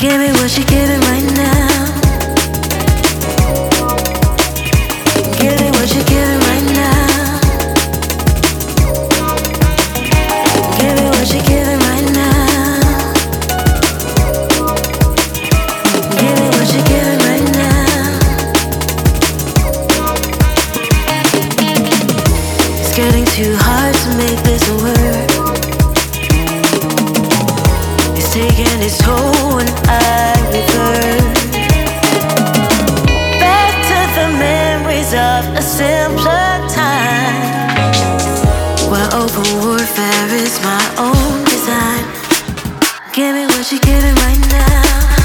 Give me what you're giving right now. Give me what you're giving right now. Give me what you're giving right now. Give me what you're giving right now. It's getting too hard to make this a word. It's taking its toll when I revert back to the memories of a simpler time, where open warfare is my own design. Give me what you're giving right now.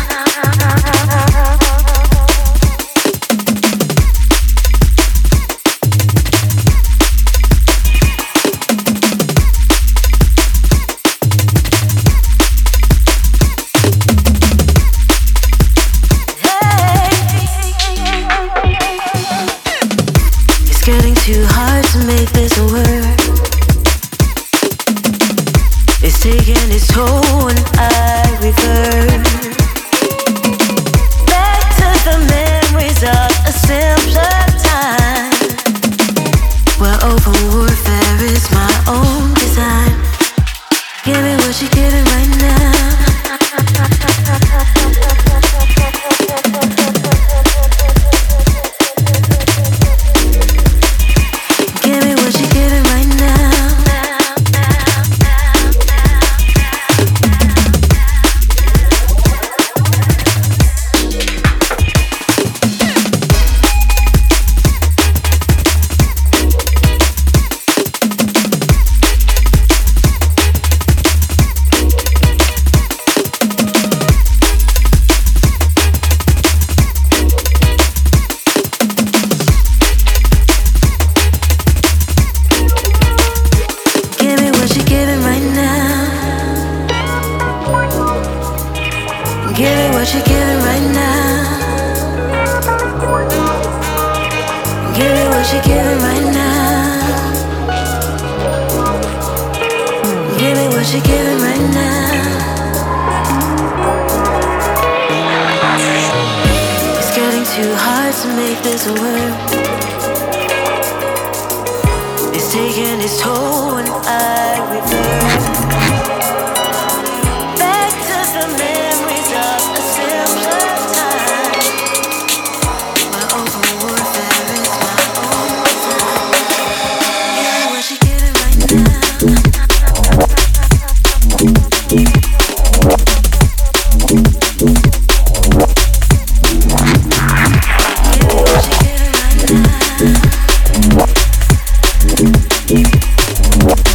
Getting too hard to make this a word. It's taking its toll when I revert back to the memories of a simpler time, where open warfare is my own design. Give me what you're giving right now. Give me what you're giving right now. Give me what you're giving right now. Give me what you're giving right now. Give me what you're giving right now. Give me what you're giving right now. It's getting too hard to make this a word. It's taking its toll when I revert back to the memories of a simpler time, where open warfare is my own design. Give me what you're giving right now. Give me what you're giving right now.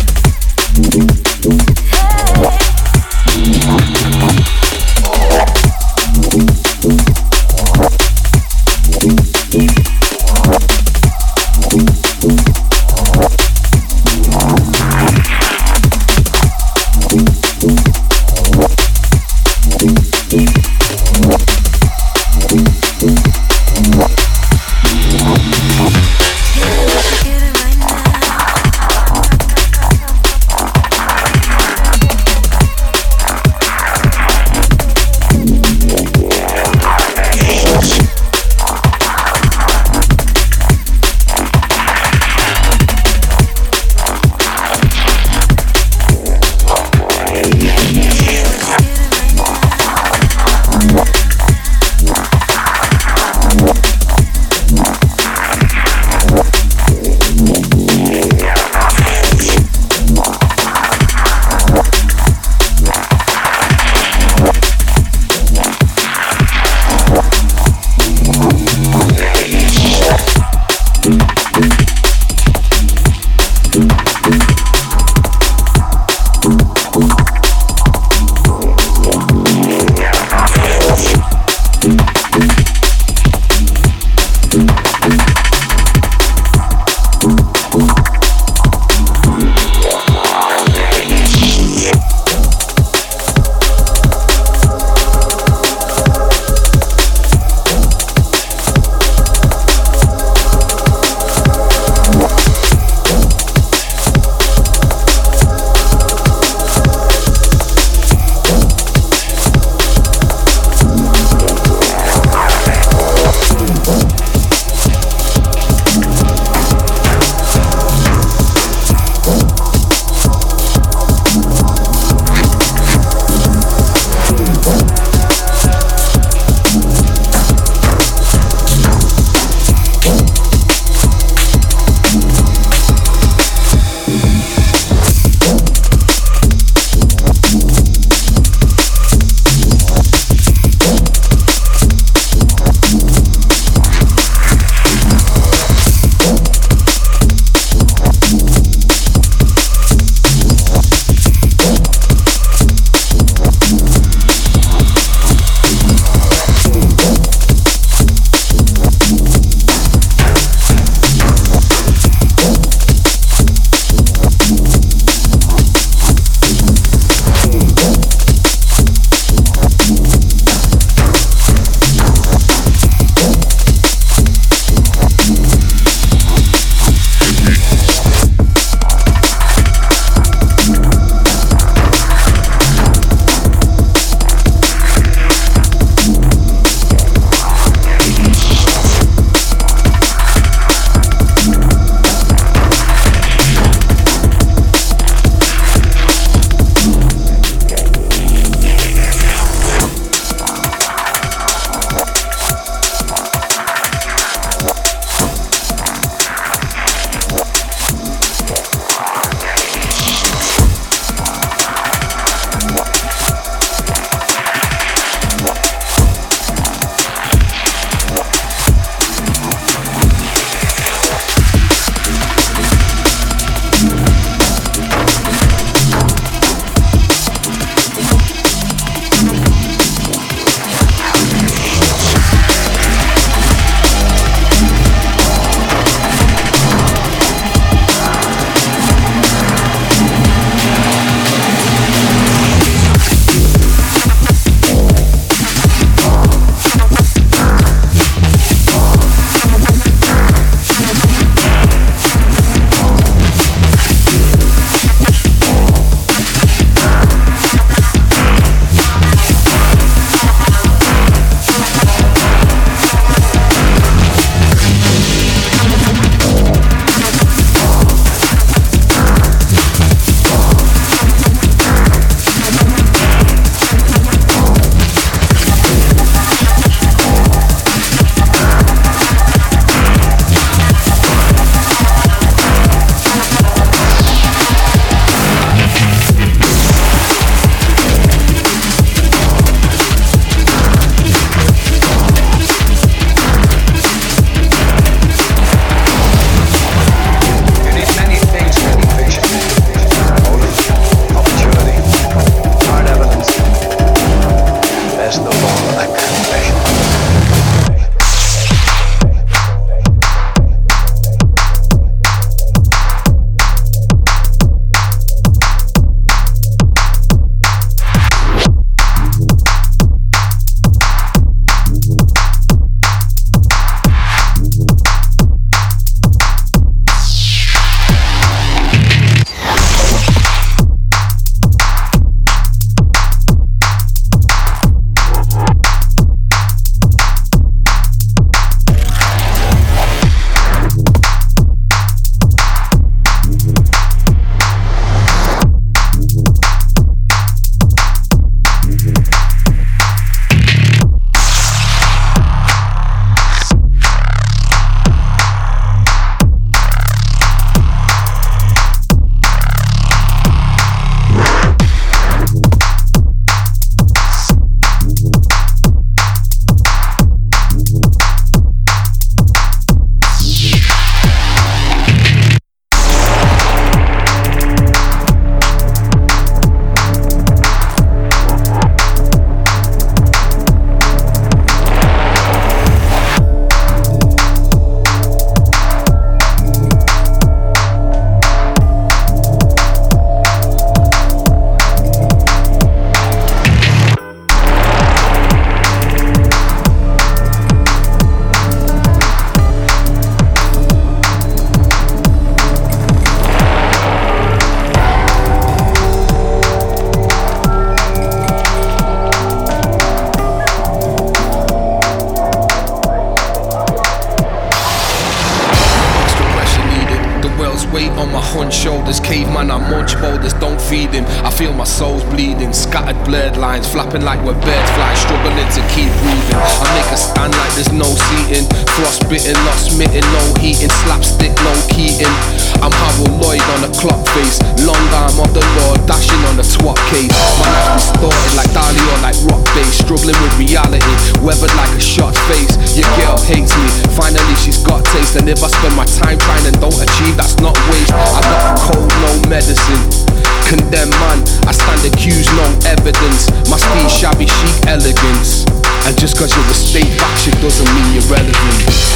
man, I munch boulders, don't feed him. I feel my soul's bleeding, scattered blurred lines, flapping like we're birds fly, struggling to keep breathing. I make a stand like there's no seating, frostbitten, not smitten, no heating, slapstick, no Keating. I'm Harold Lloyd on a clock face, long arm of the law, dashing on the twat case. My life distorted like Dali or like rock bass, struggling with reality, weathered like a shot face. Your girl hates me, finally she's got taste, and if I spend my time trying and don't achieve, that's not waste. I got a cold, no medicine. Condemn man, I stand accused, no evidence. My speed shabby chic elegance, and just cause you're a state back shit doesn't mean you're relevant.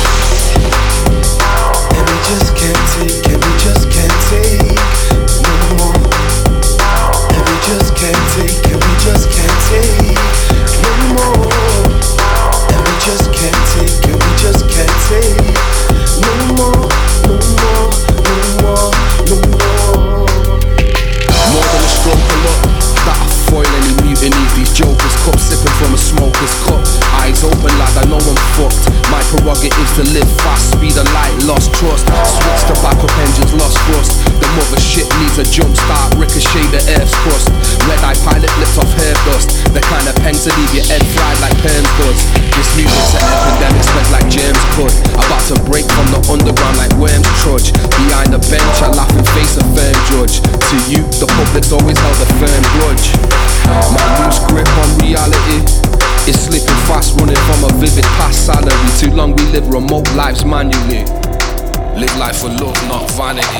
And we just can't take, and we just can't take no more. And we just can't take, and we just can't take no more. And we just can't take, and we just can't take no more, no more, no more, no more. More than a stroke of luck that I foil any mutiny. These jokers cup sipping from a smoker's cup. Eyes open like I know I'm fucked. My prerogative to live fast, speed of light, lost trust. Switch to backup engines, lost thrust. The mother shit needs a jump start, ricochet the earth's crust. Red eye pilot lips off hair dust. The kind of pen to leave your head fried like perms does. This music's an epidemic, spread like germs could. About to break from the underground like worms trudge. Behind the bench, I laugh and face a firm judge. To you, the public's always held a firm grudge. My loose grip on reality is slipping fast, running from a vivid past salary. Too long we live remote lives manually. Live life for love, not vanity.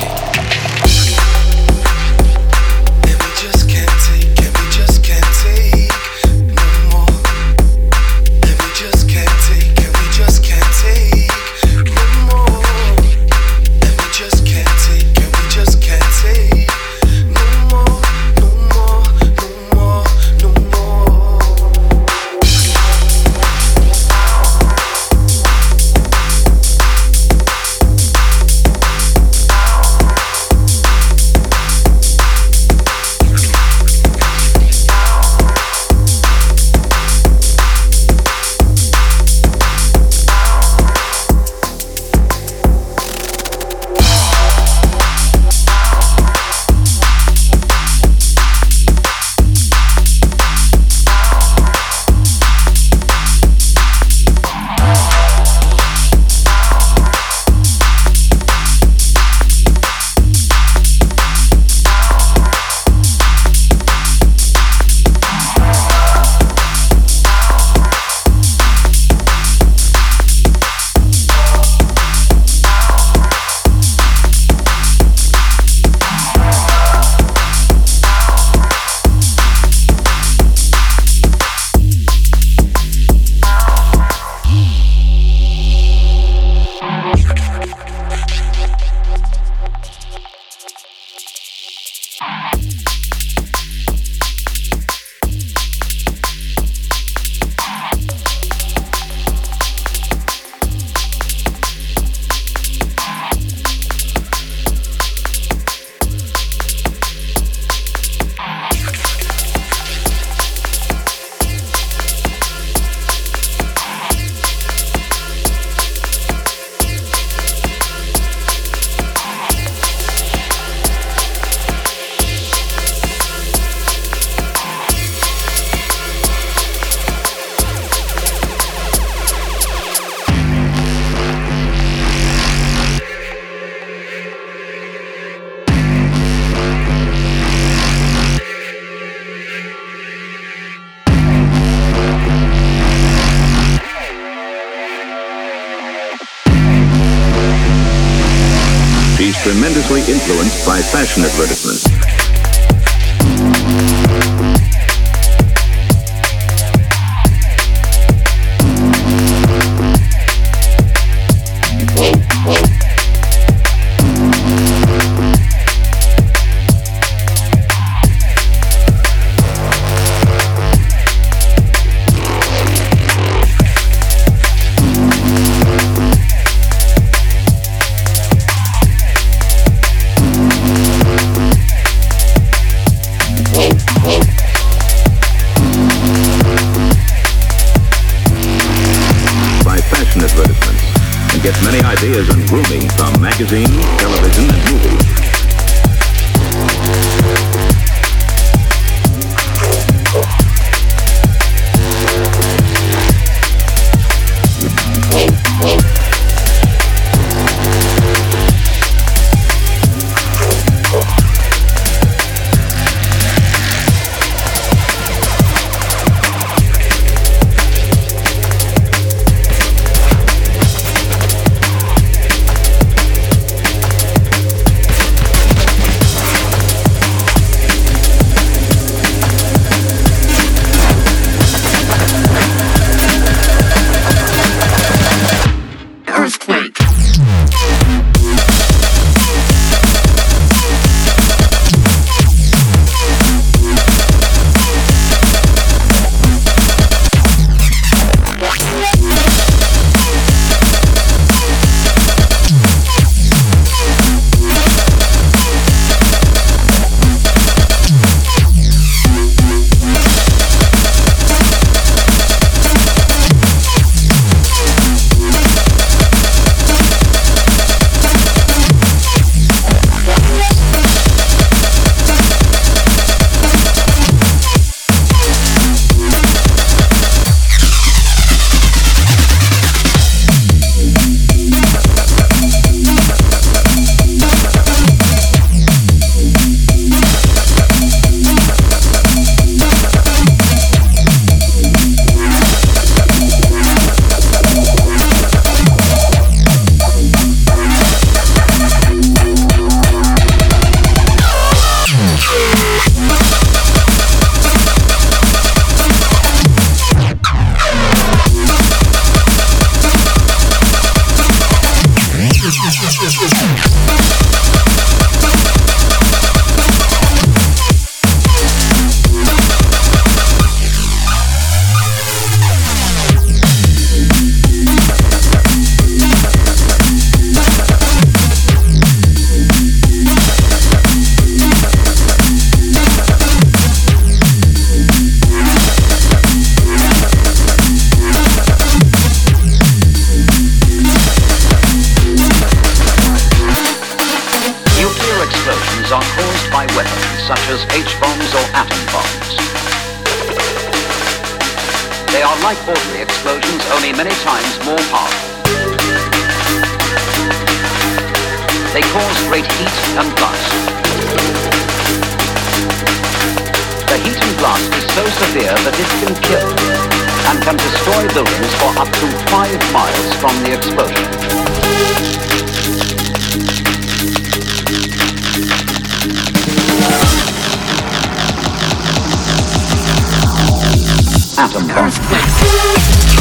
And we just can't take, and we just can't take no more. And we just can't take, and we just can't take no more. And we just can't take, and we just can't take no more, no more, no more, no more. She's tremendously influenced by fashion advertisements. Gets many ideas on grooming from magazines, television, and movies. such as H-bombs or atom bombs. They are like ordinary explosions, only many times more powerful. They cause great heat and blast. The heat and blast is so severe that it can kill and can destroy buildings for up to 5 miles from the explosion. Atom bomb.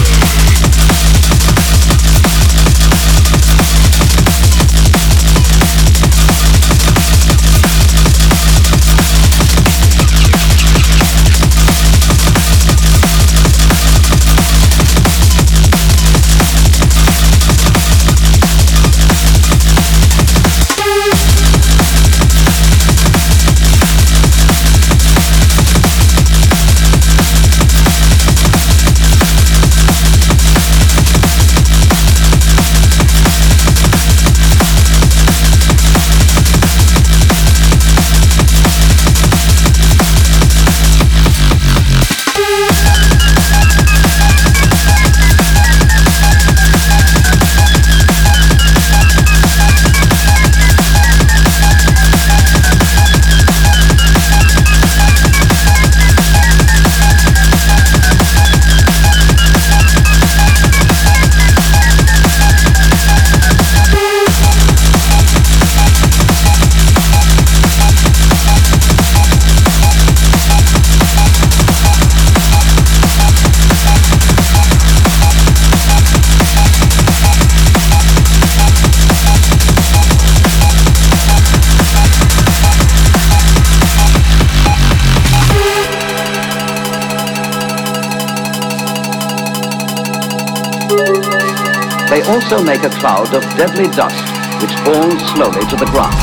They also make a cloud of deadly dust which falls slowly to the ground.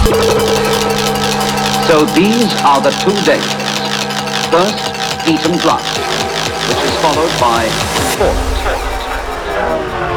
So these are the 2 dangers. First, heat and blast, which is followed by fallout.